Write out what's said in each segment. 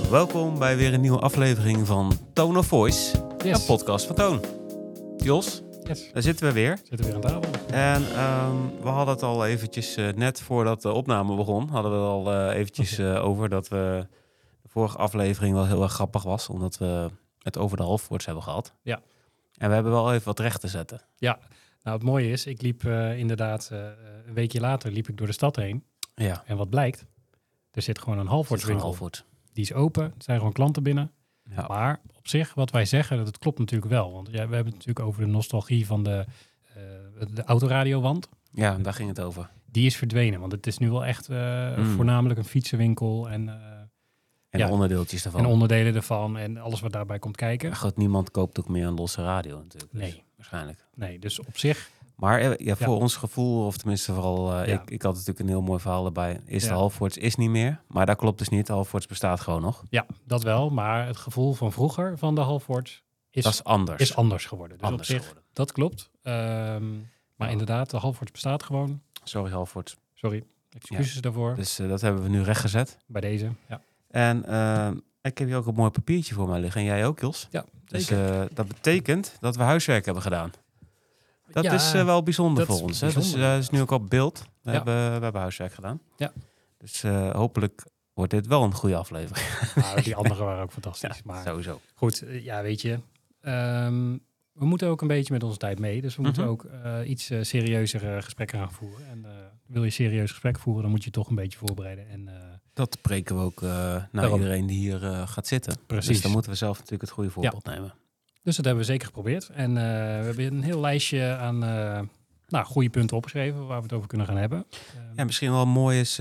Welkom bij weer een nieuwe aflevering van Tone of Voice, Yes. een podcast van Toon. Jos, Yes. daar zitten we weer. Zitten weer aan tafel. En we hadden het al eventjes, net voordat de opname begon, hadden we het al eventjes over dat we de vorige aflevering wel heel erg grappig was, omdat we het over de halfwoords hebben gehad. Ja. En we hebben wel even wat recht te zetten. Ja, nou het mooie is, ik liep inderdaad een weekje later liep ik door de stad heen. Ja, En wat blijkt? Er zit gewoon een halfwoordswinkel. halfwoord. Die is open, er zijn gewoon klanten binnen. Ja. Maar op zich, wat wij zeggen, dat klopt natuurlijk wel. Want ja, we hebben het natuurlijk over de nostalgie van de autoradiowand. Ja, daar ging het over. Die is verdwenen, want het is nu wel echt voornamelijk een fietsenwinkel en En de onderdeeltjes daarvan. en onderdelen ervan en alles wat daarbij komt kijken. Maar goed, niemand koopt ook meer een losse radio natuurlijk. Dus Nee. waarschijnlijk. Nee, dus op zich, Maar ja, voor Ja. ons gevoel, of tenminste vooral, Ja. ik had natuurlijk een heel mooi verhaal erbij. De Ja. halfwoords is niet meer, maar dat klopt dus niet. De halfwoords bestaat gewoon nog. ja, dat wel. Maar het gevoel van vroeger van de halfwoords Dat is anders. is anders geworden. Dus Anders op zich, geworden. dat klopt. Maar Ja. inderdaad, de halfwoords bestaat gewoon. Sorry, halfwoords. Sorry, excuses daarvoor. Dus dat hebben we nu rechtgezet. Bij deze, ja. En ik heb hier ook een mooi papiertje voor mij liggen. En jij ook, Jos? Ja, Dus dat betekent dat we huiswerk hebben gedaan. Dat Ja, is wel bijzonder dat voor is ons. Hè? Dus bijzonder. dat is nu ook op beeld. We Ja. hebben huiswerk gedaan. Ja. Dus hopelijk wordt dit wel een goede aflevering. Maar die anderen waren ook fantastisch. Ja, maar sowieso. goed, ja, weet je. We moeten ook een beetje met onze tijd mee. Dus we moeten ook iets serieuzer gesprekken gaan voeren. En wil je serieus gesprek voeren, dan moet je toch een beetje voorbereiden. En Dat preken we ook naar Daarom. iedereen die hier gaat zitten. Precies. Dus dan moeten we zelf natuurlijk het goede voorbeeld nemen. dus dat hebben we zeker geprobeerd. En we hebben een heel lijstje aan goede punten opgeschreven waar we het over kunnen gaan hebben. Ja, misschien wel mooi is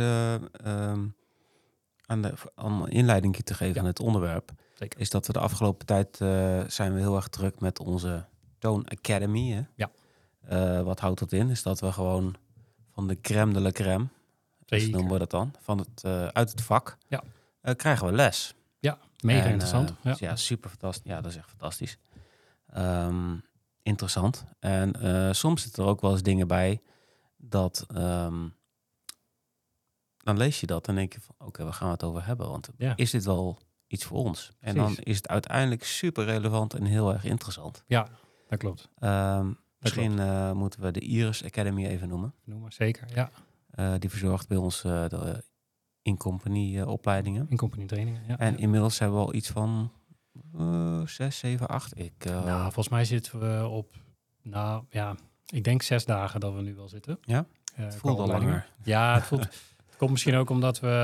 aan een inleiding te geven Ja. aan het onderwerp. Zeker. Is dat we de afgelopen tijd zijn we heel erg druk met onze Tone Academy. Hè? Ja. Wat houdt dat in? Is dat we gewoon van de crème de la crème, dus Zeker. noemen we dat dan, van uit het vak, Ja. krijgen we les. Mega En, interessant. dus ja, super fantastisch. Ja, dat is echt fantastisch. Interessant. En soms zitten er ook wel eens dingen bij dat dan lees je dat en denk je van oké, waar gaan we het over hebben? Want Ja. is dit wel iets voor ons? En dan Precies. is het uiteindelijk super relevant en heel erg interessant. Ja, dat klopt. Misschien moeten we de Iris Academy even noemen. Noem maar zeker. Ja, Die verzorgt bij ons de in-company opleidingen. in company trainingen. Ja. En inmiddels hebben we al iets van 6, 7, 8. Nou, volgens mij zitten we op, ik denk 6 dagen dat we nu wel zitten. Ja? Het voelt al langer. Ja, het voelt. Het komt misschien ook omdat we.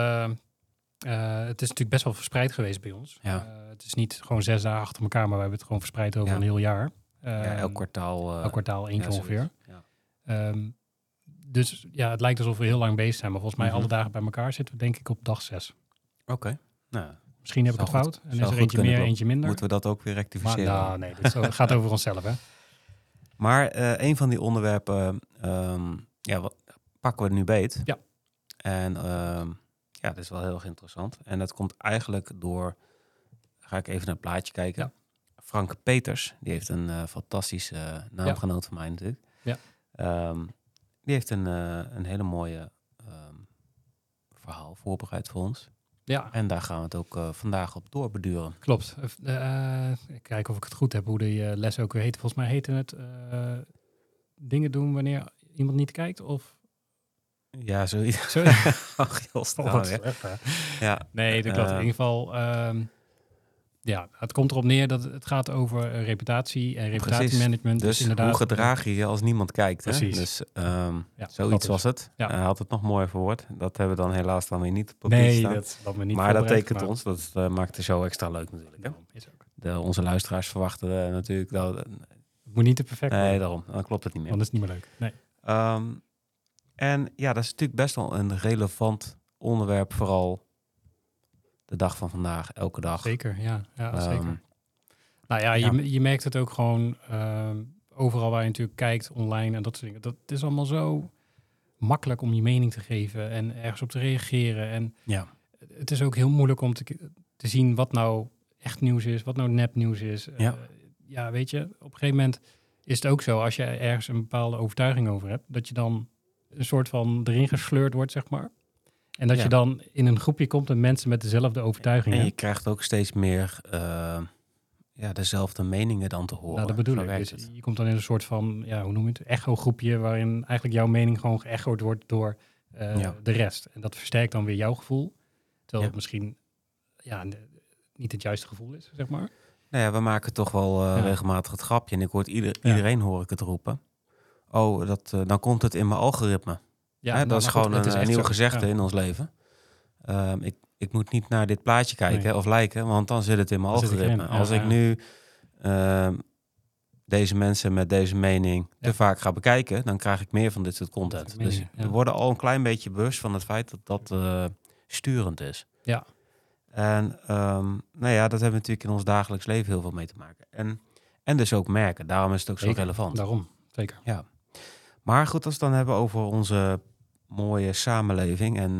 Het is natuurlijk best wel verspreid geweest bij ons. Ja. Het is niet gewoon 6 dagen achter elkaar, maar we hebben het gewoon verspreid over Ja. een heel jaar. Elk kwartaal. Elk kwartaal eentje ja, ongeveer. zoiets. Ja. Dus ja, het lijkt alsof we heel lang bezig zijn. Maar volgens mij Mhm. alle dagen bij elkaar zitten we denk ik op dag 6. Oké. Nou, Misschien heb ik het Zou fout. En zou is er goed eentje kunnen meer, kloppen. eentje minder. moeten we dat ook weer Maar rectificeren. nee, dit gaat over onszelf, hè? Maar een van die onderwerpen pakken we nu beet. Ja. En dat is wel heel erg interessant. En dat komt eigenlijk door, ga ik even naar het plaatje kijken. Ja. Frank Peters, die heeft een fantastische naamgenoot van mij natuurlijk. Ja. Die heeft een hele mooie verhaal voorbereid voor ons. Ja, En daar gaan we het ook vandaag op doorbeduren. klopt. Ik kijk of ik het goed heb, hoe de les ook weer heet. Volgens mij heette het dingen doen wanneer iemand niet kijkt. Of Ja, zoiets. zo. Ach, heel snel, Wat hè? slecht, hè? Ja. Nee, dat klopt. In ieder geval, het komt erop neer dat het gaat over reputatie en reputatiemanagement. Dus inderdaad, hoe gedraag je je als niemand kijkt? Hè? Precies. Dus ja, dat zoiets is- was het. Ja. Hij had het nog mooi verwoord. Dat hebben we dan helaas dan weer niet op papier Nee, staan. dat me niet Maar dat voorbereid, tekent maar- ons. Dat maakt de show extra leuk natuurlijk. Hè? Nou, is ook. Onze luisteraars verwachten natuurlijk... Het moet niet te perfect nee, worden, daarom. Dan klopt het niet meer. want dat is niet meer leuk. Nee. En ja, dat is natuurlijk best wel een relevant onderwerp. Vooral de dag van vandaag, elke dag. Zeker, ja zeker. Ehm, Nou ja, ja. je merkt het ook gewoon overal waar je natuurlijk kijkt, online en dat soort dingen. Dat is allemaal zo makkelijk om je mening te geven en ergens op te reageren. En Ja. het is ook heel moeilijk om te zien wat nou echt nieuws is, wat nou nepnieuws is. Ja. Weet je, op een gegeven moment is het ook zo, als je ergens een bepaalde overtuiging over hebt, dat je dan een soort van erin gesleurd wordt, zeg maar. En dat Ja. je dan in een groepje komt met mensen met dezelfde overtuigingen. En je krijgt ook steeds meer dezelfde meningen dan te horen. Nou, dat bedoel Zo ik. werkt Dus het. je komt dan in een soort van, hoe noem je het, echo-groepje, waarin eigenlijk jouw mening gewoon geëchoed wordt door de rest. En dat versterkt dan weer jouw gevoel. Terwijl het misschien niet het juiste gevoel is, zeg maar. Nou ja, we maken toch wel regelmatig het grapje. En ik hoor iedereen hoor ik het roepen. Oh, dan komt het in mijn algoritme. Ja, Hè, dat is gewoon een nieuw gezegde in in ons leven. Ik moet niet naar dit plaatje kijken of liken, want dan zit het in mijn Dan zit ik algoritme. erin. Ja, Als ik nu deze mensen met deze mening te vaak ga bekijken, dan krijg ik meer van dit soort content. Dus we worden al een klein beetje bewust van het feit dat sturend is. Ja. En dat hebben we natuurlijk in ons dagelijks leven heel veel mee te maken. En dus ook merken. Daarom is het ook zo relevant. Daarom, zeker. Ja. Maar goed, als we het dan hebben over onze mooie samenleving en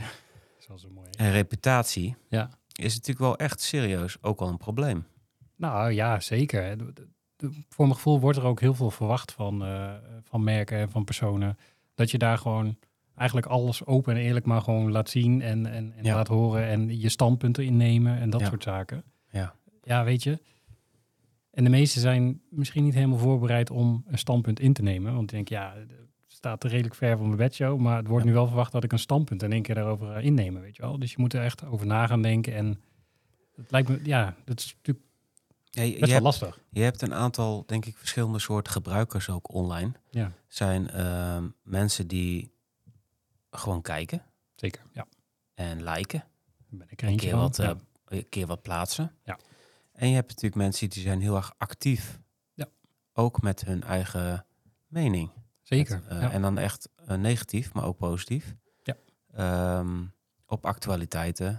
reputatie, is het natuurlijk wel echt serieus ook al een probleem. Nou ja, zeker. Voor mijn gevoel wordt er ook heel veel verwacht van merken en van personen. Dat je daar gewoon eigenlijk alles open en eerlijk maar gewoon laat zien en laat horen en je standpunten innemen en dat soort zaken. Ja, weet je. En de meesten zijn misschien niet helemaal voorbereid om een standpunt in te nemen. Want ik denk, het staat er redelijk ver van mijn bedshow, maar het wordt nu wel verwacht dat ik een standpunt in één keer daarover innemen, weet je wel. Dus je moet er echt over na gaan denken en het lijkt me, dat is natuurlijk best wel lastig. Je hebt een aantal, denk ik, verschillende soorten gebruikers ook online. Ja. Zijn mensen die gewoon kijken. Zeker, ja. En liken. Ben ik er eentje van. Een keer wat plaatsen. Ja. En je hebt natuurlijk mensen die zijn heel erg actief. Ja. Ook met hun eigen mening. Zeker. En dan echt negatief, maar ook positief. Ja. Op actualiteiten.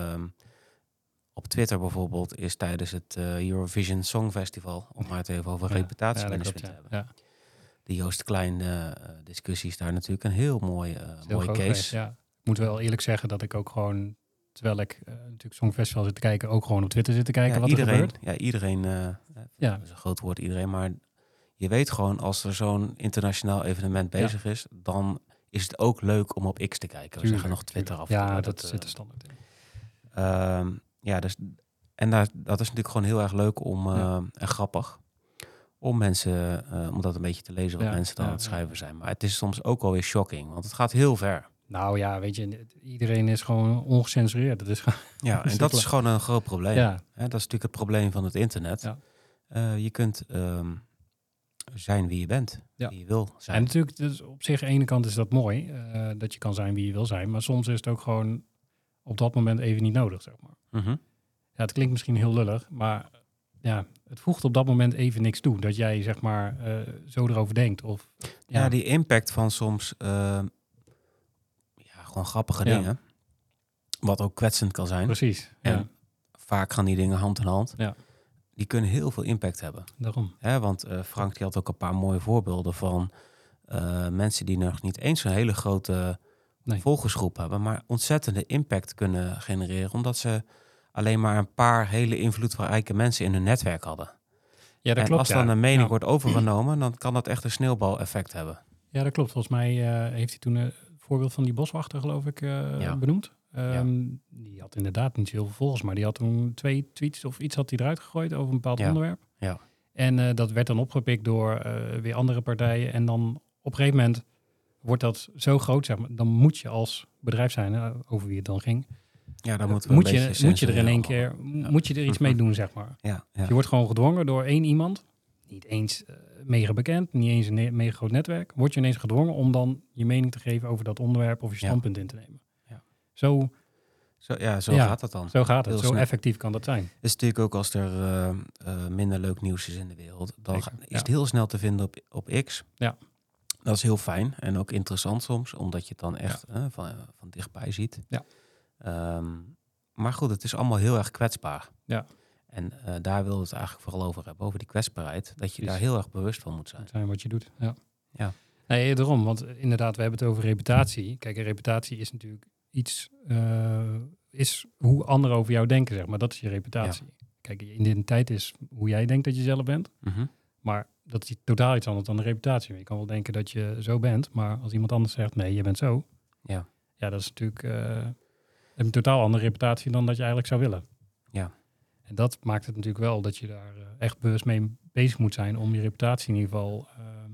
Op Twitter bijvoorbeeld is tijdens het Eurovision Songfestival, om maar het even over reputatiemanagement te hebben. Ja. De Joost Klein discussie is daar natuurlijk een heel mooie case. Geweest, ja. Ik moet wel eerlijk zeggen dat ik ook gewoon, terwijl ik natuurlijk Songfestival zit te kijken, ook gewoon op Twitter zit te kijken wat er gebeurt. Ja, iedereen, dat is een groot woord, iedereen, maar je weet gewoon als er zo'n internationaal evenement bezig is, dan is het ook leuk om op X te kijken. We zeggen nog Twitter af. Ja, dat zit er standaard in. Dus, en dat is natuurlijk gewoon heel erg leuk om en grappig om mensen, om dat een beetje te lezen wat mensen dan aan het schrijven zijn. Maar het is soms ook alweer shocking, want het gaat heel ver. Nou ja, weet je, iedereen is gewoon ongecensureerd. Dat is gewoon, en dat is gewoon een groot probleem. Ja. Dat is natuurlijk het probleem van het internet. Ja. Je kunt zijn wie je bent, wie je wil zijn. En natuurlijk, dus op zich, aan de ene kant is dat mooi, dat je kan zijn wie je wil zijn. Maar soms is het ook gewoon op dat moment even niet nodig, zeg maar. Mm-hmm. Ja, het klinkt misschien heel lullig, maar het voegt op dat moment even niks toe. Dat jij, zeg maar, zo erover denkt. Of, die impact van soms gewoon grappige dingen. Wat ook kwetsend kan zijn. Precies. En vaak gaan die dingen hand in hand. Ja. Die kunnen heel veel impact hebben. Daarom. Want Frank die had ook een paar mooie voorbeelden van mensen die nog niet eens een hele grote volgersgroep hebben, maar ontzettende impact kunnen genereren, omdat ze alleen maar een paar hele invloedrijke mensen in hun netwerk hadden. Ja, dat en klopt. Als dan een mening wordt overgenomen, dan kan dat echt een sneeuwbaleffect hebben. Ja, dat klopt. Volgens mij heeft hij toen een voorbeeld van die boswachter, geloof ik, benoemd. Die had inderdaad niet zo heel veel volgers, maar die had toen 2 tweets of iets had hij eruit gegooid over een bepaald onderwerp. Ja. En dat werd dan opgepikt door weer andere partijen. En dan op een gegeven moment wordt dat zo groot, zeg maar. Dan moet je als bedrijf zijn, over wie het dan ging. Ja, dan moet je er in één keer, moet je er iets mee doen, zeg maar. Ja. Je wordt gewoon gedwongen door 1 iemand, niet eens mega bekend, niet eens een mega groot netwerk, word je ineens gedwongen om dan je mening te geven over dat onderwerp of je standpunt in te nemen. Ja. Zo gaat dat dan. Zo gaat het. Zo effectief kan dat zijn. Het is natuurlijk ook als er minder leuk nieuws is in de wereld, dan is het heel snel te vinden op X. Ja. Dat is heel fijn en ook interessant soms, omdat je het dan echt van dichtbij ziet. Ja. Maar goed, het is allemaal heel erg kwetsbaar. Ja. En daar wilde het eigenlijk vooral over hebben, over die kwetsbaarheid. Dat je daar heel erg bewust van moet zijn. Dat zijn wat je doet, ja. Nee, daarom, want inderdaad, we hebben het over reputatie. Kijk, een reputatie is natuurlijk iets, is hoe anderen over jou denken, zeg maar. Dat is je reputatie. Ja. Kijk, je identiteit is hoe jij denkt dat je zelf bent. Mm-hmm. Maar dat is totaal iets anders dan de reputatie. Je kan wel denken dat je zo bent, maar als iemand anders zegt, nee, je bent zo. Ja. Ja, dat is natuurlijk een totaal andere reputatie dan dat je eigenlijk zou willen. Ja. En dat maakt het natuurlijk wel dat je daar echt bewust mee bezig moet zijn om je reputatie in ieder geval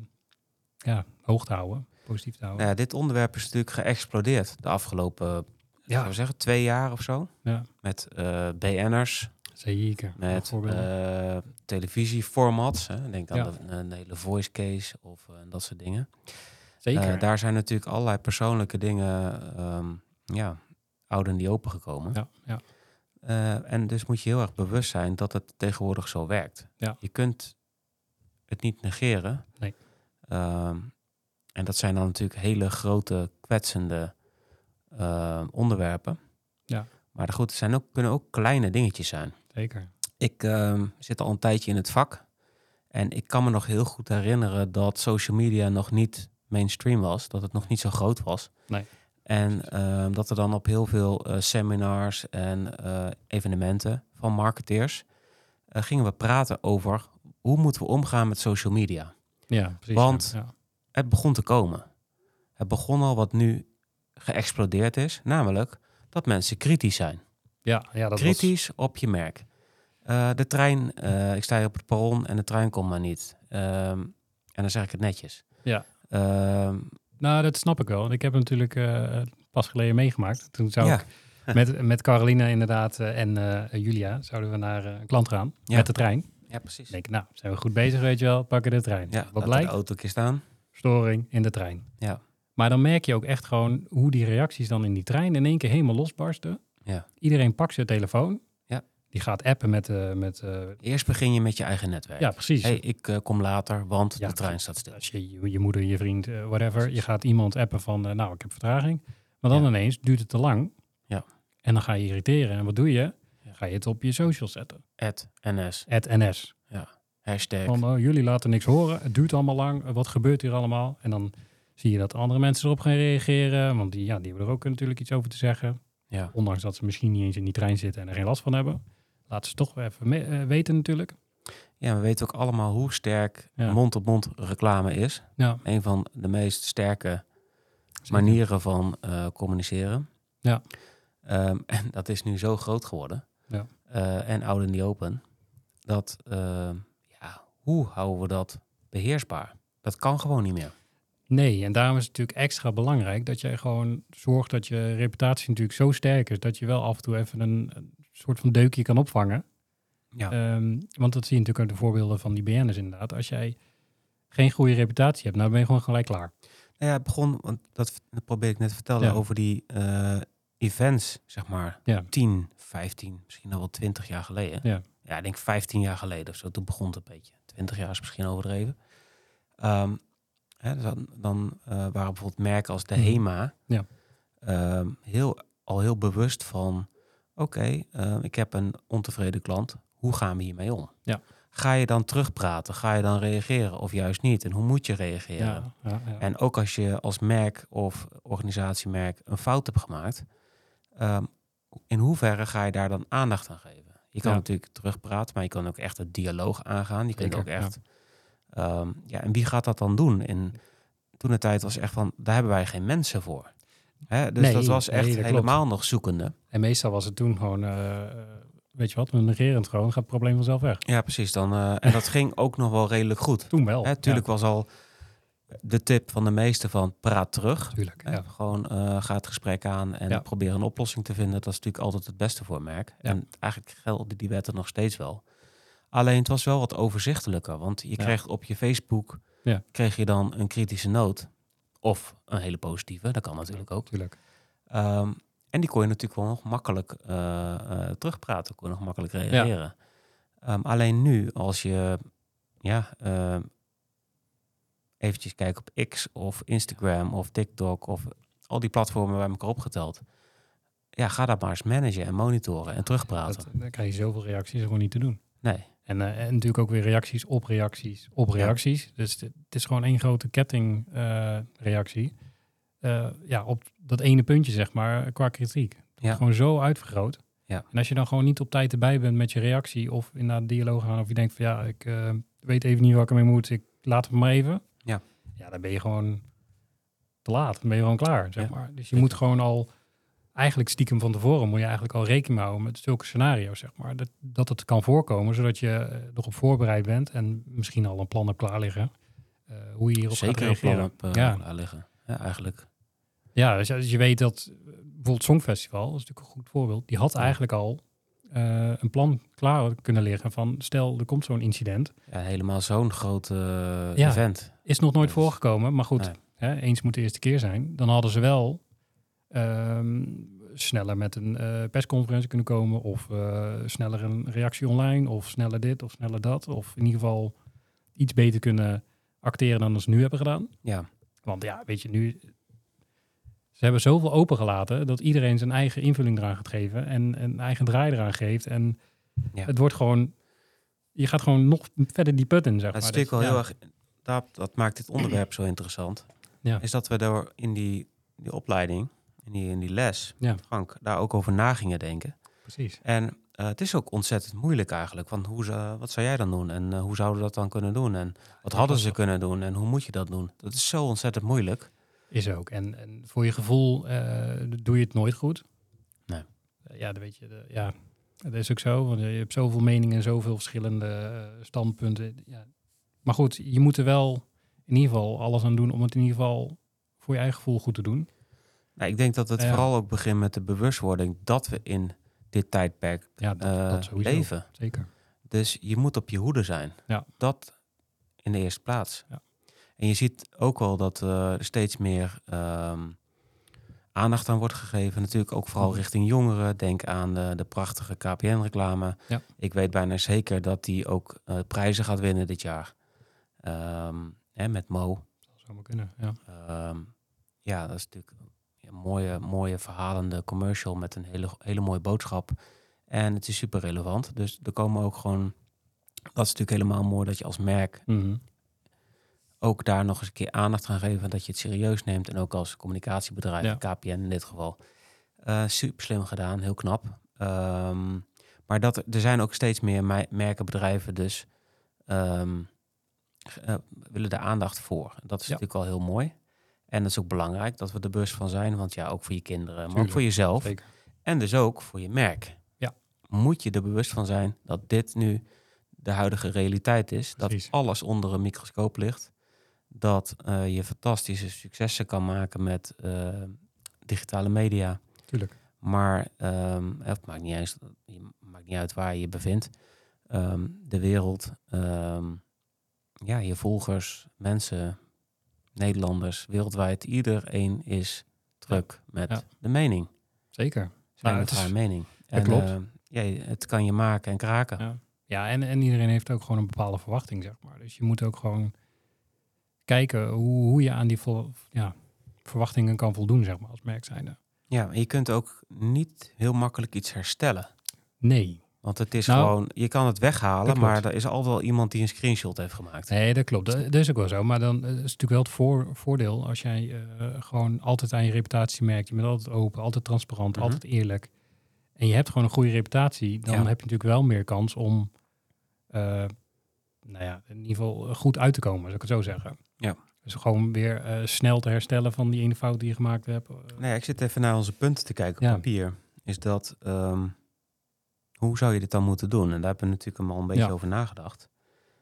hoog te houden, positief te houden. Nou ja, dit onderwerp is natuurlijk geëxplodeerd de afgelopen, zullen we zeggen, 2 jaar of zo. Ja. Met BN'ers, Zeker. met televisieformats. Hè. Ik denk aan een hele voice case of dat soort dingen. Zeker. Daar zijn natuurlijk allerlei persoonlijke dingen oud en die open gekomen. Ja, ja. En dus moet je heel erg bewust zijn dat het tegenwoordig zo werkt. Ja. Je kunt het niet negeren. Nee. En dat zijn dan natuurlijk hele grote, kwetsende onderwerpen. Ja. Maar goed, het kunnen ook kleine dingetjes zijn. Zeker. Ik zit al een tijdje in het vak. En ik kan me nog heel goed herinneren dat social media nog niet mainstream was. Dat het nog niet zo groot was. Nee. En dat er dan op heel veel seminars en evenementen van marketeers gingen we praten over hoe moeten we omgaan met social media. Ja, precies. Want ja. het begon te komen. Het begon al wat nu geëxplodeerd is, namelijk dat mensen kritisch zijn. Ja, dat kritisch op je merk. De trein, ik sta hier op het perron en de trein komt maar niet. En dan zeg ik het netjes. Ja. Nou, dat snap ik wel. Want ik heb natuurlijk pas geleden meegemaakt. Toen zou ik met Carolina inderdaad en Julia zouden we naar een klant gaan met de trein. Ja, precies. Ik denk, nou, zijn we goed bezig, weet je wel, pakken de trein. Ja, wat blijkt? De auto staan. Storing in de trein. Ja. Maar dan merk je ook echt gewoon hoe die reacties dan in die trein in één keer helemaal losbarsten. Ja. Iedereen pakt zijn telefoon. Ja. Die gaat appen met... Eerst begin je met je eigen netwerk. Ja, precies. Hey, ik kom later, want de trein staat stil. Als je moeder, je vriend, whatever. Precies. Je gaat iemand appen van, nou, ik heb vertraging. Maar dan ineens duurt het te lang. Ja. En dan ga je irriteren. En wat doe je? Ga je het op je socials zetten. @NS. @NS. Ja. Hashtag. Van, jullie laten niks horen. Het duurt allemaal lang. Wat gebeurt hier allemaal? En dan zie je dat andere mensen erop gaan reageren. Want die hebben er ook natuurlijk iets over te zeggen. Ja. Ondanks dat ze misschien niet eens in die trein zitten en er geen last van hebben. Laten ze toch even weten natuurlijk. Ja, we weten ook allemaal hoe sterk mond-op-mond reclame is. Ja. Een van de meest sterke manieren van communiceren. Ja. En dat is nu zo groot geworden. Ja. En out in the open. Dat, hoe houden we dat beheersbaar? Dat kan gewoon niet meer. Nee, en daarom is het natuurlijk extra belangrijk dat jij gewoon zorgt dat je reputatie natuurlijk zo sterk is dat je wel af en toe even een soort van deukje kan opvangen. Ja. Want dat zie je natuurlijk uit de voorbeelden van die BN'ers inderdaad. Als jij geen goede reputatie hebt, nou ben je gewoon gelijk klaar. Nou ja, het begon, want dat probeer ik net te vertellen, over die events, zeg maar, 10, 15, misschien al wel 20 jaar geleden. Ja, ik denk 15 jaar geleden of zo. Toen begon het een beetje. 20 jaar is misschien overdreven. Dan waren bijvoorbeeld merken als de HEMA heel bewust van, oké, ik heb een ontevreden klant. Hoe gaan we hiermee om? Ja. Ga je dan terugpraten? Ga je dan reageren of juist niet? En hoe moet je reageren? Ja. En ook als je als merk of organisatiemerk een fout hebt gemaakt, in hoeverre ga je daar dan aandacht aan geven? Je kan natuurlijk terugpraten, maar je kan ook echt het dialoog aangaan. Je kunt ook echt... en wie gaat dat dan doen? Toen de tijd was echt van, daar hebben wij geen mensen voor. Dus dat was echt helemaal nog zoekende. En meestal was het toen gewoon, weet je wat, we negerend gewoon, gaat het probleem vanzelf weg. Ja, precies. En dat ging ook nog wel redelijk goed. Toen wel. Tuurlijk was al de tip van de meesten van praat terug. Tuurlijk, Gewoon ga het gesprek aan en probeer een oplossing te vinden. Dat is natuurlijk altijd het beste voor een merk. Ja. En eigenlijk gelden die wetten nog steeds wel. Alleen het was wel wat overzichtelijker. Want je kreeg op je Facebook kreeg je dan een kritische noot. Of een hele positieve. Dat kan natuurlijk ook. Tuurlijk. En die kon je natuurlijk wel nog makkelijk terugpraten. Kon je nog makkelijk reageren. Alleen nu, als je eventjes kijkt op X of Instagram of TikTok of al die platformen bij elkaar opgeteld. Ja, ga dat maar eens managen en monitoren en terugpraten. Dan krijg je zoveel reacties gewoon niet te doen. Nee. En natuurlijk ook weer reacties op reacties op reacties. Ja. Dus het is gewoon één grote kettingreactie. Op dat ene puntje, zeg maar, qua kritiek. Het wordt gewoon zo uitvergroot. Ja. En als je dan gewoon niet op tijd erbij bent met je reactie of in de dialoog gaan, of je denkt van ik weet even niet waar ik ermee moet, ik laat het maar even. Ja. Ja, dan ben je gewoon te laat. Dan ben je gewoon klaar, zeg maar. Dus je moet gewoon al, eigenlijk stiekem van tevoren, moet je eigenlijk al rekening houden met zulke scenario's, zeg maar. Dat het kan voorkomen, zodat je erop voorbereid bent en misschien al een plan hebt klaar liggen. Hoe je hierop gaat Zeker een reageren. plan op klaar liggen. Ja, eigenlijk. Ja, dus je weet dat bijvoorbeeld het Songfestival, dat is natuurlijk een goed voorbeeld, die had eigenlijk al een plan klaar kunnen liggen van stel er komt zo'n incident. Ja, helemaal zo'n groot event. Is nog nooit Dus, voorgekomen, maar goed, eens moet de eerste keer zijn. Dan hadden ze wel sneller met een persconferentie kunnen komen of sneller een reactie online of sneller dit of sneller dat. Of in ieder geval iets beter kunnen acteren dan ze nu hebben gedaan. Ja. Want ja, weet je, nu... Ze hebben zoveel opengelaten dat iedereen zijn eigen invulling eraan gaat geven en een eigen draai eraan geeft. En het wordt gewoon, je gaat gewoon nog verder die put in, zeg maar. Het is natuurlijk wel heel erg, dat maakt dit onderwerp zo interessant. Ja. Is dat we door in die opleiding, in die les, Frank, daar ook over na gingen denken. Precies. En het is ook ontzettend moeilijk eigenlijk. Want wat zou jij dan doen? En hoe zouden we dat dan kunnen doen? En wat hadden ze kunnen doen? En hoe moet je dat doen? Dat is zo ontzettend moeilijk. Is ook. En voor je gevoel doe je het nooit goed. Nee. Ja, dat weet je. Dat is ook zo. Want je hebt zoveel meningen en zoveel verschillende standpunten. Ja. Maar goed, je moet er wel in ieder geval alles aan doen om het in ieder geval voor je eigen gevoel goed te doen. Nou, ik denk dat het vooral ook begint met de bewustwording dat we in dit tijdperk dat leven. Zeker. Dus je moet op je hoede zijn. Ja. Dat in de eerste plaats. Ja. En je ziet ook wel dat er steeds meer aandacht aan wordt gegeven. Natuurlijk ook vooral richting jongeren. Denk aan de prachtige KPN-reclame. Ja. Ik weet bijna zeker dat die ook prijzen gaat winnen dit jaar. Met Mo. Dat zou maar kunnen, ja. Dat is natuurlijk een mooie verhalende commercial met een hele mooie boodschap. En het is super relevant. Dus er komen ook gewoon... Dat is natuurlijk helemaal mooi dat je als merk... ook daar nog eens een keer aandacht gaan geven, dat je het serieus neemt. En ook als communicatiebedrijf, KPN in dit geval. Super slim gedaan, heel knap. Maar er zijn ook steeds meer merken, bedrijven dus willen daar aandacht voor. Dat is natuurlijk al heel mooi. En dat is ook belangrijk dat we er bewust van zijn. Want ja, ook voor je kinderen, maar ook voor jezelf. Zeker. En dus ook voor je merk. Ja. Moet je er bewust van zijn dat dit nu de huidige realiteit is. Precies. Dat alles onder een microscoop ligt. Dat je fantastische successen kan maken met digitale media. Tuurlijk. Maar het maakt niet uit waar je je bevindt. De wereld, je volgers, mensen, Nederlanders, wereldwijd. Iedereen is druk met de mening. Zeker. Met haar mening. Dat klopt. Het kan je maken en kraken. Ja, en iedereen heeft ook gewoon een bepaalde verwachting, zeg maar. Dus je moet ook gewoon kijken hoe je aan die verwachtingen kan voldoen, zeg maar, als merk zijnde. Ja, en je kunt ook niet heel makkelijk iets herstellen. Nee. Want het is gewoon, je kan het weghalen, maar er is altijd wel iemand die een screenshot heeft gemaakt. Nee, dat klopt. Dat is ook wel zo. Maar dan is het natuurlijk wel het voordeel als jij gewoon altijd aan je reputatie merkt. Je bent altijd open, altijd transparant, altijd eerlijk. En je hebt gewoon een goede reputatie. Dan heb je natuurlijk wel meer kans om in ieder geval goed uit te komen, zou ik het zo zeggen. Ja. Dus gewoon weer snel te herstellen van die ene fout die je gemaakt hebt. Ik zit even naar onze punten te kijken op papier. Is dat, hoe zou je dit dan moeten doen? En daar hebben we natuurlijk al een beetje over nagedacht.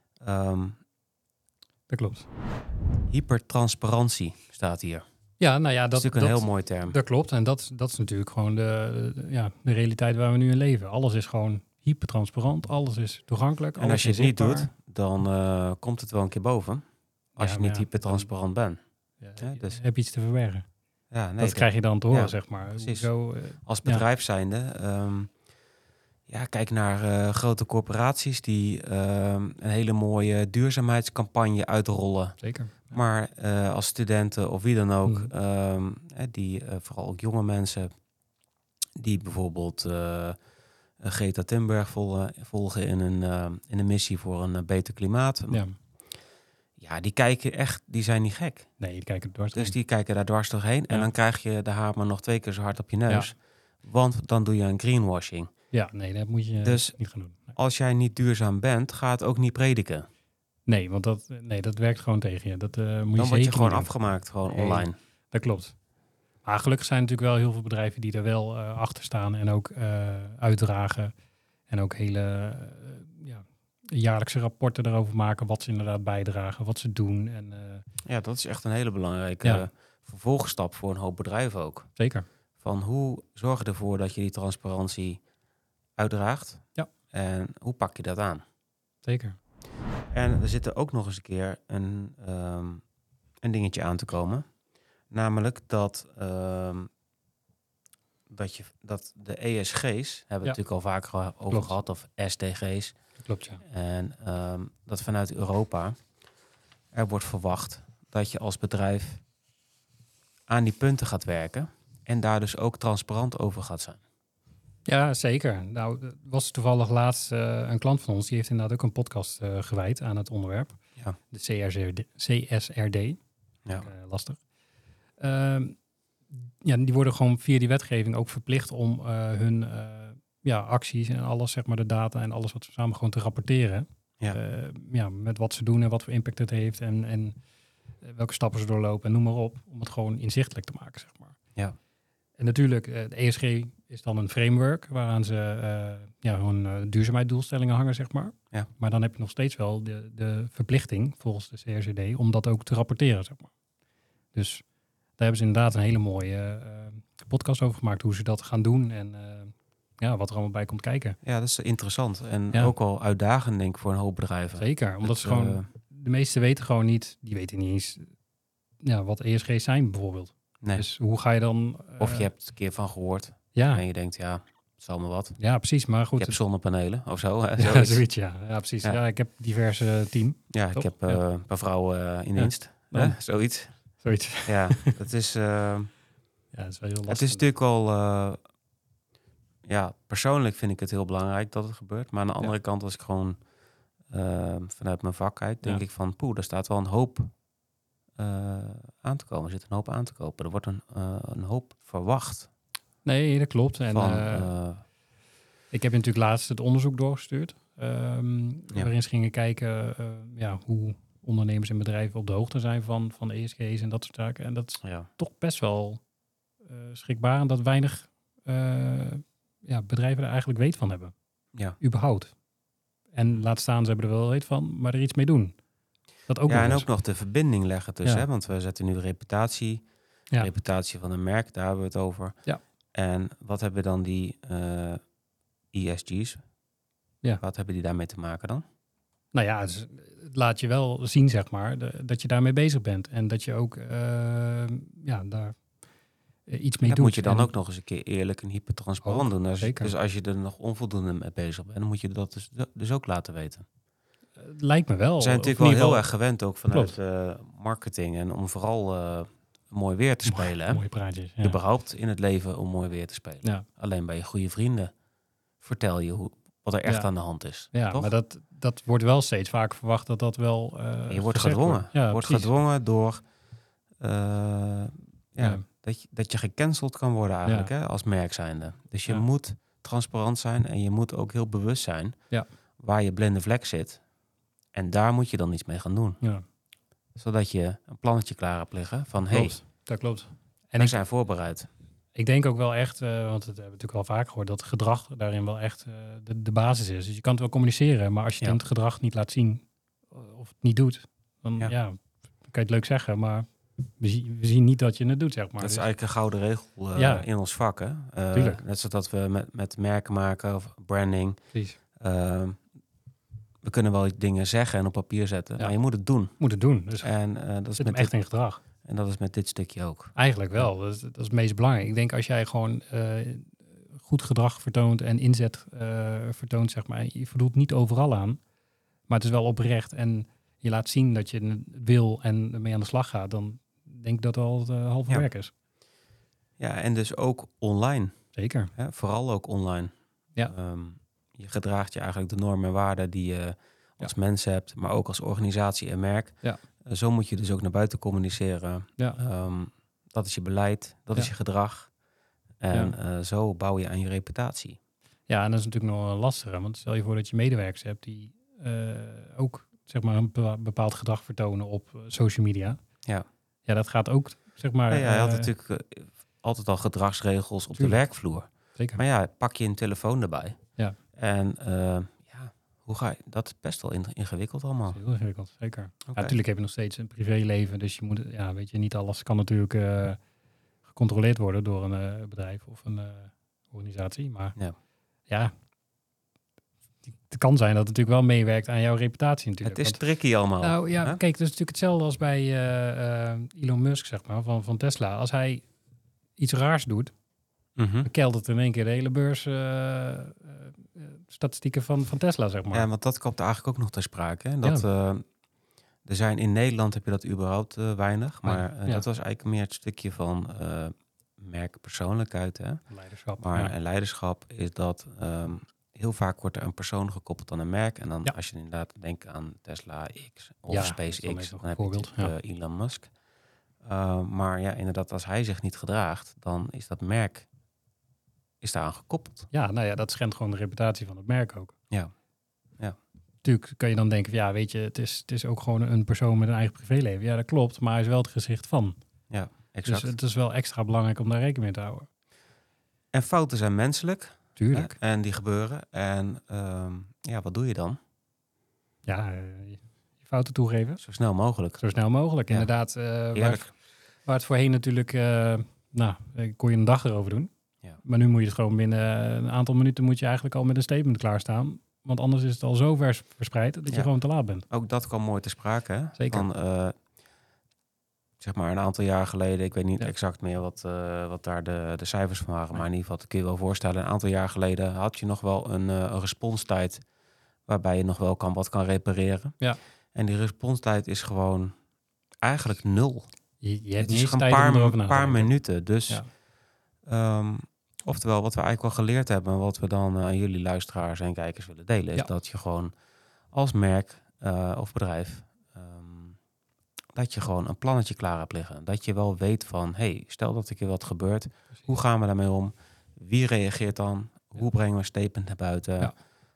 Dat klopt. Hypertransparantie staat hier. Ja, dat is natuurlijk een heel mooi term. Dat klopt. En dat is natuurlijk gewoon de realiteit waar we nu in leven. Alles is gewoon hypertransparant. Alles is toegankelijk. En als je het niet doet, dan komt het wel een keer boven. Als je niet hypertransparant bent. Dus heb je iets te verbergen. Ja, dat krijg je dan te horen, zeg maar. Precies. Als bedrijf zijnde... kijk naar grote corporaties die een hele mooie duurzaamheidscampagne uitrollen. Zeker. Ja. Maar als studenten of wie dan ook, vooral ook jonge mensen, die bijvoorbeeld Greta Thunberg volgen in een missie voor een beter klimaat. Ja, die kijken echt, die zijn niet gek. Nee, die kijken dwars Dus die kijken daar dwars doorheen. En dan krijg je de hamer nog 2 keer zo hard op je neus. Ja. Want dan doe je een greenwashing. Ja, nee, dat moet je dus niet gaan doen. Nee. Als jij niet duurzaam bent, ga het ook niet prediken. Nee, want dat werkt gewoon tegen je. Dat moet dan je word je gewoon doen. afgemaakt, gewoon online. Dat klopt. Maar gelukkig zijn er natuurlijk wel heel veel bedrijven die er wel achter staan en ook uitdragen. En ook hele jaarlijkse rapporten erover maken wat ze inderdaad bijdragen, wat ze doen. En, Ja, dat is echt een hele belangrijke vervolgstap voor een hoop bedrijven ook. Zeker. Van hoe zorg je ervoor dat je die transparantie uitdraagt? Ja. En hoe pak je dat aan? Zeker. En er zit er ook nog eens een keer een dingetje aan te komen. Namelijk dat de ESG's, hebben we natuurlijk al vaker over gehad, of SDG's. Klopt, ja. En dat vanuit Europa er wordt verwacht dat je als bedrijf aan die punten gaat werken en daar dus ook transparant over gaat zijn. Ja, zeker. Nou, er was toevallig laatst een klant van ons, die heeft inderdaad ook een podcast gewijd aan het onderwerp. Ja. De CSRD. Ja. Lastig. Die worden gewoon via die wetgeving ook verplicht om hun acties en alles, zeg maar de data en alles wat ze samen gewoon te rapporteren. Ja. Met wat ze doen en wat voor impact het heeft en welke stappen ze doorlopen en noem maar op. Om het gewoon inzichtelijk te maken, zeg maar. Ja. En natuurlijk, de ESG is dan een framework waaraan ze gewoon duurzaamheidsdoelstellingen hangen, zeg maar. Ja. Maar dan heb je nog steeds wel de verplichting, volgens de CSRD, om dat ook te rapporteren, zeg maar. Dus daar hebben ze inderdaad een hele mooie podcast over gemaakt, hoe ze dat gaan doen en wat er allemaal bij komt kijken. Ja, dat is interessant. En ook al uitdagend, denk ik, voor een hoop bedrijven. Zeker, omdat ze gewoon, de meesten weten gewoon niet, die weten niet eens wat ESG's zijn bijvoorbeeld. Nee. Dus hoe ga je dan... Of je hebt er een keer van gehoord. Ja. En je denkt, het zal me wat. Ja, precies. Maar goed. Je hebt zonnepanelen of zo. Hè? Ja, zoiets, ja, precies. Ja. Ik heb diverse team. Ja, ik heb een paar vrouwen in dienst. Zoiets. Ja, dat is... dat is wel heel lastig. Het is natuurlijk al... persoonlijk vind ik het heel belangrijk dat het gebeurt. Maar aan de andere kant, als ik gewoon vanuit mijn vak kijk, denk ik van... daar staat wel een hoop aan te komen. Er zit een hoop aan te kopen. Er wordt een hoop verwacht. Nee, dat klopt. En ik heb natuurlijk laatst het onderzoek doorgestuurd. Waarin ze gingen kijken hoe ondernemers en bedrijven op de hoogte zijn van ESG's en dat soort zaken. En dat is toch best wel schrikbarend dat weinig bedrijven er eigenlijk weet van hebben. Ja. Überhaupt. En laat staan, ze hebben er wel weet van, maar er iets mee doen. Dat ook en ook nog de verbinding leggen tussen. Ja. Hè? Want we zetten nu reputatie. Ja. Reputatie van een merk, daar hebben we het over. Ja. En wat hebben dan die ESG's? Ja. Wat hebben die daarmee te maken dan? Nou ja, het laat je wel zien, zeg maar, dat je daarmee bezig bent. En dat je ook daar iets mee doet. Dat moet je dan ook nog eens een keer eerlijk en hypertransparant doen. Zeker. Dus als je er nog onvoldoende mee bezig bent, dan moet je dat dus ook laten weten. Lijkt me wel. We zijn natuurlijk wel heel erg gewend ook vanuit marketing. En om vooral mooi weer te spelen. Mooie praatjes. Ja. Überhaupt in het leven om mooi weer te spelen. Ja. Alleen bij je goede vrienden vertel je wat er echt aan de hand is. Ja, toch? maar dat wordt wel steeds vaak verwacht dat wel je wordt gedwongen. Ja, je wordt gedwongen door dat je gecanceld kan worden eigenlijk hè, als merk zijnde. Dus je moet transparant zijn en je moet ook heel bewust zijn waar je blinde vlek zit. En daar moet je dan iets mee gaan doen. Ja. Zodat je een plannetje klaar hebt liggen van dat klopt. En we zijn voorbereid. Ik denk ook wel echt, want dat hebben we natuurlijk al vaak gehoord, dat gedrag daarin wel echt de basis is. Dus je kan het wel communiceren, maar als je het gedrag niet laat zien of het niet doet, dan kan je het leuk zeggen, maar we zien niet dat je het doet, zeg maar. Dat is eigenlijk een gouden regel in ons vak, hè? Net zoals we met merken maken of branding. Precies. We kunnen wel dingen zeggen en op papier zetten, maar je moet het doen. Moet het doen. Dus dat is met echt in gedrag. En dat is met dit stukje ook. Eigenlijk wel. Dat is het meest belangrijk. Ik denk als jij gewoon goed gedrag vertoont en inzet vertoont, zeg maar. Je voldoet niet overal aan, maar het is wel oprecht en je laat zien dat je het wil en ermee aan de slag gaat, dan denk ik dat al het halve werk is. Ja, en dus ook online. Zeker. Hè? Vooral ook online. Ja. Je gedraagt je eigenlijk de normen en waarden die je als mens hebt, maar ook als organisatie en merk. Ja. Zo moet je dus ook naar buiten communiceren. Ja. Dat is je beleid, dat is je gedrag. En zo bouw je aan je reputatie. Ja, en dat is natuurlijk nog lastiger. Want stel je voor dat je medewerkers hebt die ook zeg maar een bepaald gedrag vertonen op social media. Ja. Ja, dat gaat ook zeg maar. Hij had natuurlijk altijd al gedragsregels op de werkvloer. Zeker. Maar ja, pak je een telefoon erbij. Ja. En hoe ga je... Dat is best wel ingewikkeld allemaal. Dat is heel ingewikkeld, zeker. Okay. Ja, natuurlijk heb je nog steeds een privéleven. Dus je moet, weet je, niet alles kan natuurlijk gecontroleerd worden door een bedrijf of een organisatie. Maar het kan zijn dat het natuurlijk wel meewerkt aan jouw reputatie natuurlijk. Het is tricky allemaal. Nou ja, kijk, het is natuurlijk hetzelfde als bij Elon Musk, zeg maar, van Tesla. Als hij iets raars doet, dan keldert in één keer de hele beurs statistieken van Tesla, zeg maar. Ja, want dat komt eigenlijk ook nog ter sprake. Hè? Dat, er zijn in Nederland heb je dat überhaupt weinig. Maar dat was eigenlijk meer het stukje van merkpersoonlijkheid. Hè? Leiderschap. Maar en leiderschap is dat heel vaak wordt er een persoon gekoppeld aan een merk. En dan als je inderdaad denkt aan Tesla X of SpaceX, dan heb je natuurlijk Elon Musk. Maar ja, inderdaad, als hij zich niet gedraagt, dan is dat merk daaraan gekoppeld. Ja, nou ja, dat schendt gewoon de reputatie van het merk ook. Ja. Natuurlijk kan je dan denken, van, weet je, het is ook gewoon een persoon met een eigen privéleven. Ja, dat klopt, maar hij is wel het gezicht van. Ja, exact. Dus het is wel extra belangrijk om daar rekening mee te houden. En fouten zijn menselijk. Tuurlijk. Hè? En die gebeuren. En wat doe je dan? Ja, je fouten toegeven. Zo snel mogelijk. Zo snel mogelijk, inderdaad. Waar het voorheen natuurlijk, kon je een dag erover doen. Ja. Maar nu moet je het gewoon binnen een aantal minuten moet je eigenlijk al met een statement klaarstaan. Want anders is het al zo ver verspreid dat je gewoon te laat bent. Ook dat kwam mooi te sprake. Hè? Zeker. Van, zeg maar een aantal jaar geleden, ik weet niet exact meer wat daar de cijfers van waren. Maar in ieder geval, dat kun je wel voorstellen. Een aantal jaar geleden had je nog wel een responstijd waarbij je nog wel wat kan repareren. Ja. En die responstijd is gewoon eigenlijk 0. Je het is een paar minuten. Dus oftewel, wat we eigenlijk wel geleerd hebben en wat we dan aan jullie luisteraars en kijkers willen delen, is dat je gewoon als merk of bedrijf, dat je gewoon een plannetje klaar hebt liggen. Dat je wel weet van, stel dat er keer wat gebeurt, hoe gaan we daarmee om? Wie reageert dan? Hoe brengen we een statement naar buiten?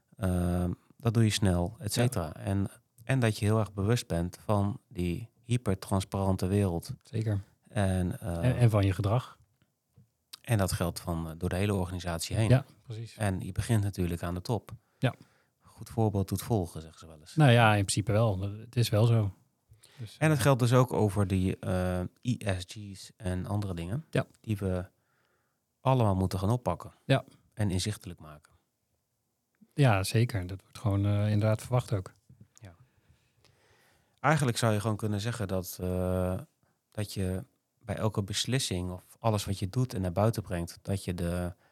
Dat doe je snel, et cetera. En dat je heel erg bewust bent van die hypertransparante wereld. Zeker. En van je gedrag. En dat geldt door de hele organisatie heen. Ja, precies. En je begint natuurlijk aan de top. Ja. Goed voorbeeld doet volgen, zeggen ze wel eens. Nou ja, in principe wel. Het is wel zo. Dus, en het geldt dus ook over die ESG's en andere dingen. Ja. Die we allemaal moeten gaan oppakken. Ja. En inzichtelijk maken. Ja, zeker. Dat wordt gewoon inderdaad verwacht ook. Ja. Eigenlijk zou je gewoon kunnen zeggen dat je bij elke beslissing of alles wat je doet en naar buiten brengt, dat je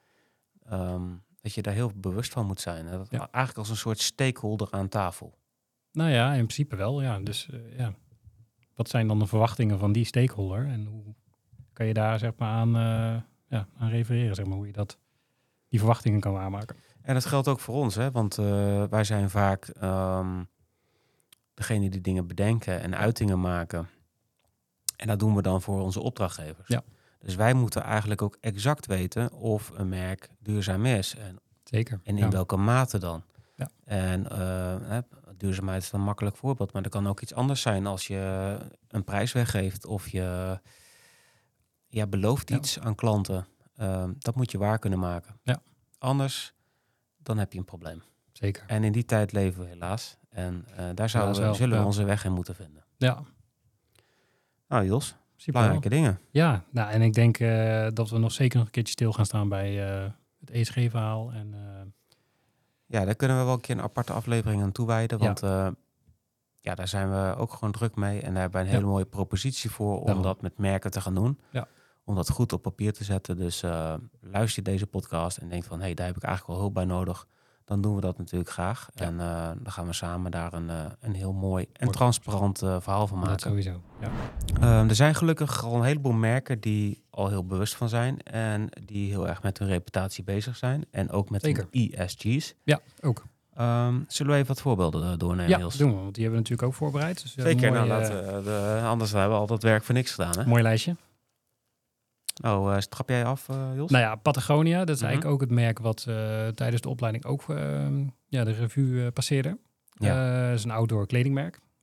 daar heel bewust van moet zijn. Dat eigenlijk als een soort stakeholder aan tafel. Nou ja, in principe wel. Ja. Dus wat zijn dan de verwachtingen van die stakeholder en hoe kan je daar zeg maar aan refereren, zeg maar, hoe je die verwachtingen kan waarmaken. En dat geldt ook voor ons, hè? Want wij zijn vaak degene die dingen bedenken en uitingen maken. En dat doen we dan voor onze opdrachtgevers. Ja. Dus wij moeten eigenlijk ook exact weten of een merk duurzaam is. Zeker. En in welke mate dan. Ja. En duurzaamheid is een makkelijk voorbeeld. Maar er kan ook iets anders zijn als je een prijs weggeeft. Of je belooft iets aan klanten. Dat moet je waar kunnen maken. Ja. Anders, dan heb je een probleem. Zeker. En in die tijd leven we helaas. En daar zullen we onze weg in moeten vinden. Ja. Nou Jos, belangrijke dingen. Ja, nou, en ik denk dat we nog zeker nog een keertje stil gaan staan bij het ESG-verhaal. En, ja, daar kunnen we wel een keer een aparte aflevering aan toewijden. Want daar zijn we ook gewoon druk mee. En daar hebben we een hele mooie propositie voor om dat met merken te gaan doen. Ja. Om dat goed op papier te zetten. Dus luister je deze podcast en denk van, daar heb ik eigenlijk wel hulp bij nodig. Dan doen we dat natuurlijk graag. Ja. En dan gaan we samen daar een heel mooi en transparant verhaal van maken. Dat sowieso, ja. Er zijn gelukkig al een heleboel merken die al heel bewust van zijn. En die heel erg met hun reputatie bezig zijn. En ook met hun ESG's. Ja, ook. Zullen we even wat voorbeelden doornemen, Niels? Ja, doen we. Want die hebben we natuurlijk ook voorbereid. Dus zeker, anders hebben we al dat werk voor niks gedaan. Hè? Mooi lijstje. Oh, strap jij af, Jos? Nou ja, Patagonia, dat is eigenlijk ook het merk wat tijdens de opleiding ook de revue passeerde. Ja. Dat is een outdoor kledingmerk.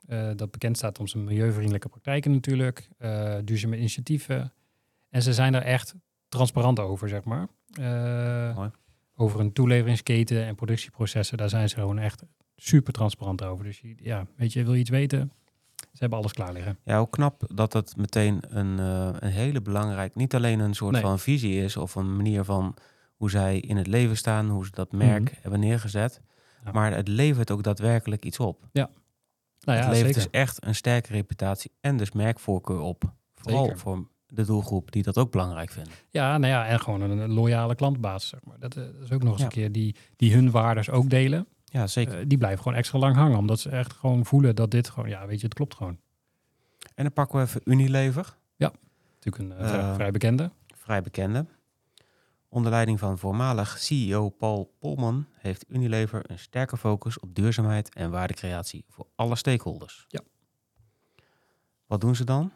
Dat bekend staat om zijn milieuvriendelijke praktijken natuurlijk. Duurzame initiatieven. En ze zijn er echt transparant over, zeg maar. Mooi. Over een toeleveringsketen en productieprocessen. Daar zijn ze gewoon echt super transparant over. Dus weet je, wil je iets weten? Ze hebben alles klaar liggen. Ja, hoe knap dat het meteen een hele belangrijk, niet alleen een soort van visie is of een manier van hoe zij in het leven staan, hoe ze dat merk hebben neergezet. Ja. Maar het levert ook daadwerkelijk iets op. Ja. Nou ja, het levert zeker. dus echt een sterke reputatie en dus merkvoorkeur op. Vooral zeker. Voor de doelgroep die dat ook belangrijk vinden. Ja, nou ja, en gewoon een loyale klantbasis, zeg maar. Dat is ook nog eens een keer die hun waardes ook delen. Ja, zeker. Die blijven gewoon extra lang hangen, omdat ze echt gewoon voelen dat dit gewoon, weet je, het klopt gewoon. En dan pakken we even Unilever. Ja, natuurlijk een vrij bekende. Vrij bekende. Onder leiding van voormalig CEO Paul Polman heeft Unilever een sterke focus op duurzaamheid en waardecreatie voor alle stakeholders. Ja. Wat doen ze dan?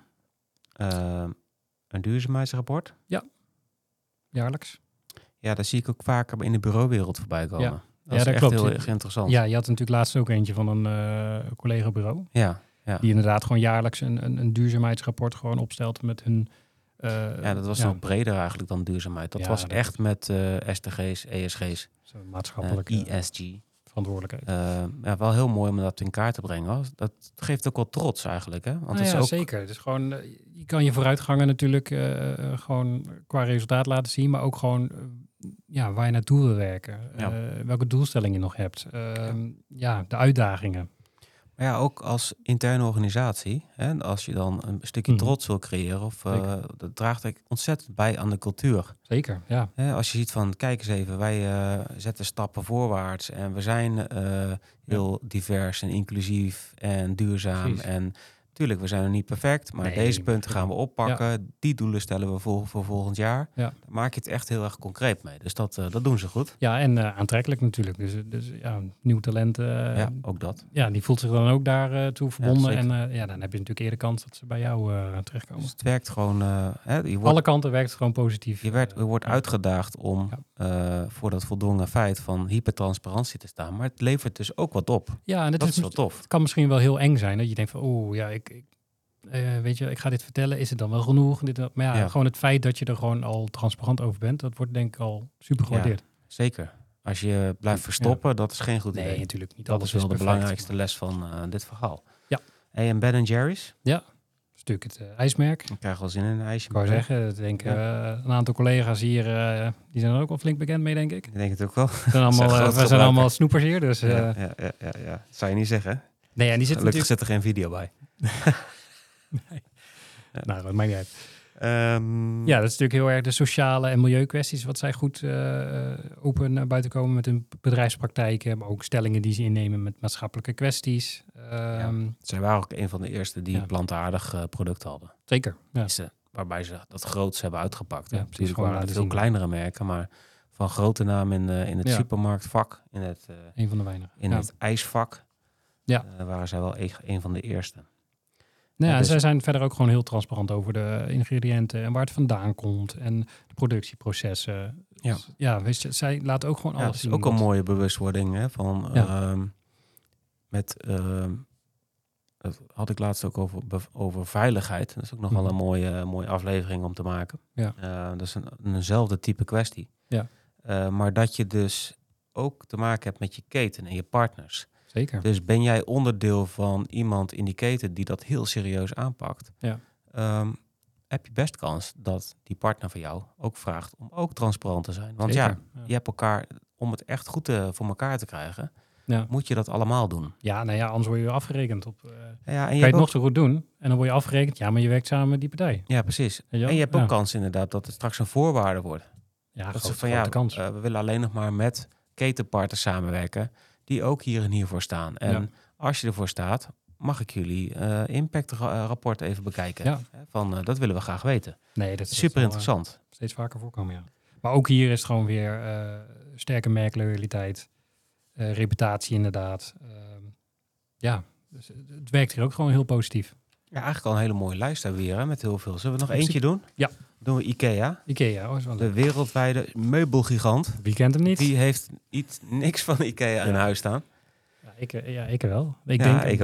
Een duurzaamheidsrapport. Ja, jaarlijks. Ja, dat zie ik ook vaker in de bureauwereld voorbij komen. Ja. Dat is echt klopt. heel erg interessant. Ja, je had natuurlijk laatst ook eentje van een collega-bureau. Ja. Die inderdaad gewoon jaarlijks een duurzaamheidsrapport gewoon opstelt met hun... dat was nog breder eigenlijk dan duurzaamheid. Dat was echt met SDG's, ESG's. Maatschappelijk ESG. Verantwoordelijkheid. Wel heel mooi om dat in kaart te brengen. Dat geeft ook wel trots eigenlijk. Hè? Want is ook... zeker. Dus gewoon, je kan je vooruitgangen natuurlijk gewoon qua resultaat laten zien, maar ook gewoon waar je naartoe wil werken. Welke doelstelling je nog hebt. De uitdagingen. Maar ja, ook als interne organisatie. Hè, als je dan een stukje trots wil creëren. Dat draagt ontzettend bij aan de cultuur. Zeker, ja. Hè, als je ziet van, kijk eens even, wij zetten stappen voorwaarts. En we zijn heel divers en inclusief en duurzaam. Precies. En natuurlijk, we zijn nog niet perfect. Maar deze punten gaan we oppakken. Ja. Die doelen stellen we voor volgend jaar. Ja. Daar maak je het echt heel erg concreet mee. Dus dat doen ze goed. Ja, en aantrekkelijk natuurlijk. Dus nieuw talent. Ook dat. Ja, die voelt zich dan ook daartoe verbonden. En dan heb je natuurlijk eerder kans dat ze bij jou terechtkomen. Dus het werkt gewoon... alle kanten werkt het gewoon positief. Je wordt uitgedaagd om voor dat voldongen feit van hypertransparantie te staan. Maar het levert dus ook wat op. Ja, en dat is wel tof. Het kan misschien wel heel eng zijn. Dat je denkt van, weet je, ik ga dit vertellen. Is het dan wel genoeg? Maar gewoon het feit dat je er gewoon al transparant over bent. Dat wordt denk ik al super gewaardeerd. Ja, zeker. Als je blijft verstoppen, dat is geen goed idee. Nee, natuurlijk niet. Dat is wel de belangrijkste les van dit verhaal. Ja. En Ben & Jerry's? Ja. Stuk het ijsmerk. Ik krijg wel zin in een ijsje. Ik wou zeggen, een aantal collega's hier, die zijn er ook wel flink bekend mee, denk ik. Ik denk het ook wel. We zijn allemaal snoepers hier, dus... Ja. Dat zou je niet zeggen. Nee, en die Gelukkig zit er geen video bij. Nee. Nou, dat maakt niet uit. Dat is natuurlijk heel erg de sociale en milieukwesties, wat zij goed open naar buiten komen met hun bedrijfspraktijken, maar ook stellingen die ze innemen met maatschappelijke kwesties. Zij waren ook een van de eerste die plantaardig product hadden. Zeker. Ja. Waarbij ze dat groots hebben uitgepakt. Ja, natuurlijk waren het veel kleinere merken, maar van grote naam in het supermarktvak, een van de weinigen. In het ijsvak, waren zij wel een van de eerste. Nou en zij zijn verder ook gewoon heel transparant over de ingrediënten en waar het vandaan komt en de productieprocessen. Ja, weet je, zij laten ook gewoon alles zien. Dat is ook een mooie bewustwording. Hè, dat had ik laatst ook over veiligheid. Dat is ook nog wel een mooie aflevering om te maken. Ja. Dat is eenzelfde type kwestie. Ja. Maar dat je dus ook te maken hebt met je keten en je partners. Zeker. Dus ben jij onderdeel van iemand in die keten die dat heel serieus aanpakt, heb je best kans dat die partner van jou ook vraagt om ook transparant te zijn. Want je hebt elkaar, om het echt goed voor elkaar te krijgen, moet je dat allemaal doen. Ja, anders word je afgerekend op... en kan je het nog zo goed doen en dan word je afgerekend, maar je werkt samen met die partij. Ja, precies. En je hebt ook kans inderdaad dat het straks een voorwaarde wordt. Ja, dat grote kans. We willen alleen nog maar met ketenpartners samenwerken die ook hier en hiervoor staan. En als je ervoor staat, mag ik jullie impactrapport even bekijken. Ja. Dat willen we graag weten. Nee, dat is super interessant. Steeds vaker voorkomen, ja. Maar ook hier is het gewoon weer sterke merkloyaliteit, reputatie inderdaad. Dus het werkt hier ook gewoon heel positief. Ja, eigenlijk al een hele mooie lijst hebben we hier, hè, met heel veel. Zullen we nog eentje doen? Ja. Doen we IKEA. IKEA, is wel de wereldwijde meubelgigant. Wie kent hem niet? Die heeft niks van IKEA in huis staan. Ja, ik wel. Ik ook.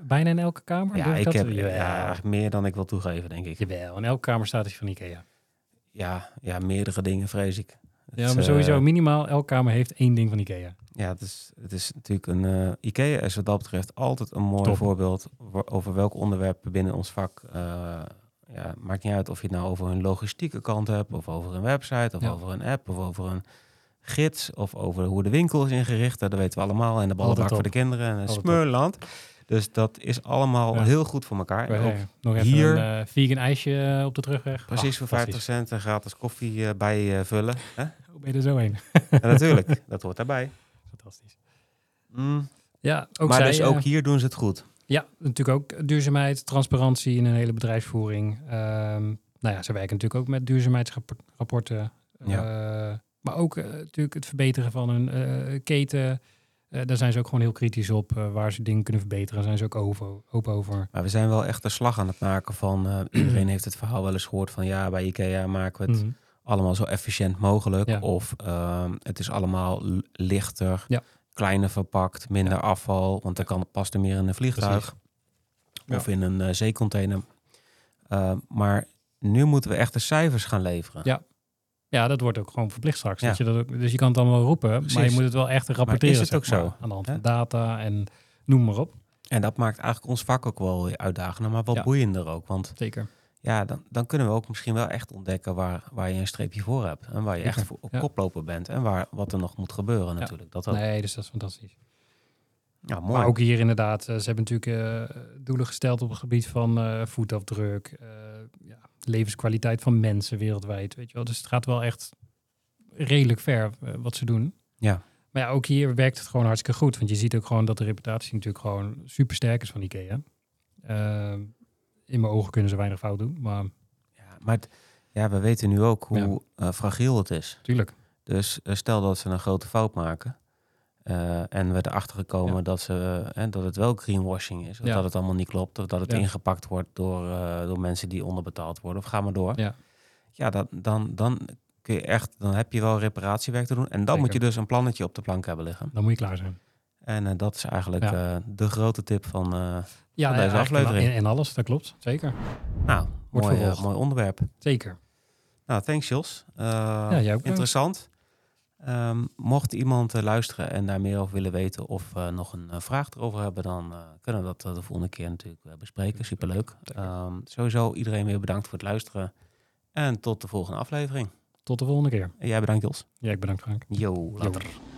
bijna in elke kamer? Ja, Durf ik dat heb te- Jawel. eigenlijk meer dan ik wil toegeven, denk ik. Jawel, in elke kamer staat iets van Ikea. Ja, meerdere dingen vrees ik. Het Ja, is, maar sowieso minimaal elke kamer heeft 1 ding van Ikea. Ja, het is natuurlijk een... IKEA is wat dat betreft altijd een mooi Top. voorbeeld over welk onderwerp binnen ons vak... maakt niet uit of je het nou over een logistieke kant hebt... of over een website, of over een app, of over een gids... of over hoe de winkel is ingericht. Dat weten we allemaal. En de ballenbak voor de kinderen en een Smurland. Dus dat is allemaal heel goed voor elkaar. En ook nog even hier, een vegan ijsje op de terugweg. precies voor 50 cent en gratis koffie bij vullen. Hè? Hoe ben je er zo heen? Ja, natuurlijk, dat hoort daarbij. Fantastisch. Mm. Ja, ook Maar zij, dus ook hier doen ze het goed. Ja, natuurlijk ook duurzaamheid, transparantie in een hele bedrijfsvoering. Nou ja, ze werken natuurlijk ook met duurzaamheidsrapporten. Maar ook natuurlijk het verbeteren van hun keten. Daar zijn ze ook gewoon heel kritisch op. Waar ze dingen kunnen verbeteren, daar zijn ze ook open over. Maar we zijn wel echt de slag aan het maken van... iedereen heeft het verhaal wel eens gehoord van... ja, bij IKEA maken we het allemaal zo efficiënt mogelijk. Ja. Of het is allemaal lichter, kleiner verpakt, minder afval. Want dan past er meer in een vliegtuig. Of in een zeecontainer. Maar nu moeten we echt de cijfers gaan leveren. Ja, dat wordt ook gewoon verplicht straks. Dat je dat ook, dus je kan het allemaal roepen, precies. Maar je moet het wel echt rapporteren. Maar is het ook zo? Aan de hand van data en noem maar op. En dat maakt eigenlijk ons vak ook wel uitdagender, maar wel boeiender ook. Want zeker. Ja, dan kunnen we ook misschien wel echt ontdekken waar je een streepje voor hebt. En waar je echt op koploper bent. En wat er nog moet gebeuren natuurlijk. Dat ook. Nee, dus dat is fantastisch. Ja, mooi. Maar ook hier inderdaad, ze hebben natuurlijk doelen gesteld op het gebied van voetafdruk, levenskwaliteit van mensen wereldwijd, weet je wel. Dus het gaat wel echt redelijk ver wat ze doen. Ja. Maar ja, ook hier werkt het gewoon hartstikke goed. Want je ziet ook gewoon dat de reputatie natuurlijk gewoon super sterk is van IKEA. In mijn ogen kunnen ze weinig fout doen, maar... we weten nu ook hoe fragiel het is. Tuurlijk. Dus stel dat ze een grote fout maken... en we erachter gekomen dat het wel greenwashing is. Of dat het allemaal niet klopt. Of dat het ingepakt wordt door mensen die onderbetaald worden. Of ga maar door. Dan kun je echt... Dan heb je wel reparatiewerk te doen. En dan moet je dus een plannetje op de plank hebben liggen. Dan moet je klaar zijn. En dat is eigenlijk de grote tip van deze aflevering. En alles, dat klopt. Zeker. Nou, mooi onderwerp. Zeker. Nou, thanks Jos. Jij ook interessant. Mocht iemand luisteren en daar meer over willen weten of nog een vraag erover hebben, dan kunnen we dat de volgende keer natuurlijk bespreken. Superleuk. Sowieso iedereen weer bedankt voor het luisteren. En tot de volgende aflevering. Tot de volgende keer. En jij bedankt Jos. Ja, ik bedankt Frank. Yo, later.